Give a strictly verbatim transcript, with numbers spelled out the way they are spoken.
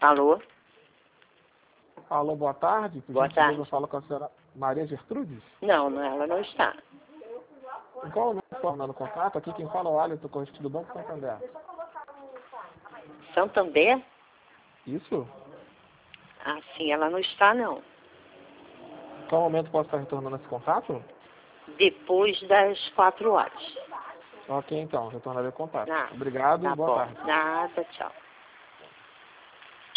Alô? Alô, boa tarde. Por Boa gentileza, tarde. eu falo com a senhora Maria Gertrudes. Não, não, ela não está. Em qual momento estou dando contato? Aqui quem fala é o Alisson, correspondente do Banco Santander. Santander? Isso? Ah, sim, ela não está, não. Em qual momento posso estar retornando esse contato? Depois das quatro horas. Ok, então, retornarei o contato. Ah, Obrigado e tá boa bom. tarde. Nada, tchau.